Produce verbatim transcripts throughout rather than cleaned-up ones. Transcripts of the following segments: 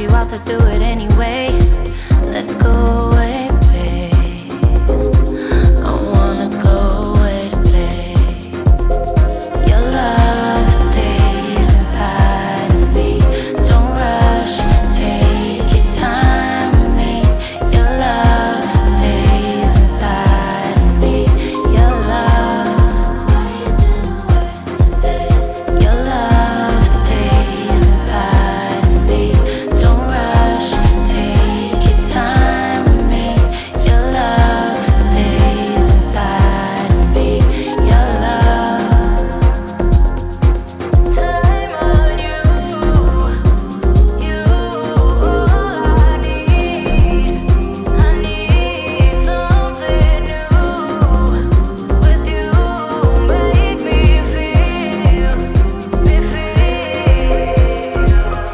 you out, so do it anyway. Let's go away, babe. I wanna go away, babe. Your love stays inside of me. Don't rush, take your time with me. Your love stays inside of me. Your love, your love stays inside of me. Don't rush, take your time with me. Your love stays inside of me. Your love. Time on you, you. I need, I need something new with you. Make me feel, me feel.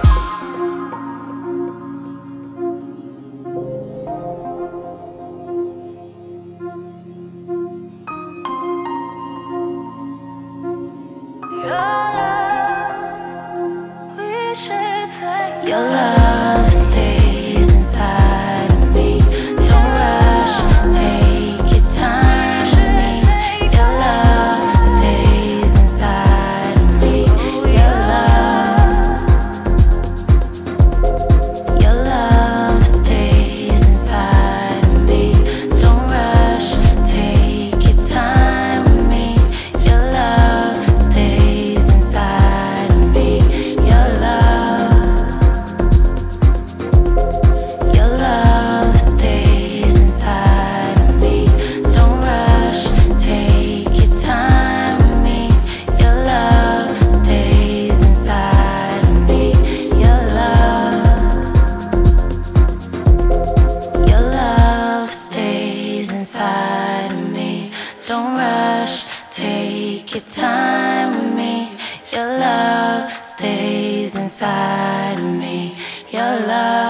Your love stays inside of me. Don't rush, take your time with me. Your love stays inside of me. Your love, your love stays inside of me. Don't rush, take your time with me. Your love stays inside of me. Your love, your love stays inside of me. Don't rush, take your time with me. Your love stays inside of me. Your love, your love stays inside of me. Don't rush, take your time with me. Your love stays inside of me. Your love.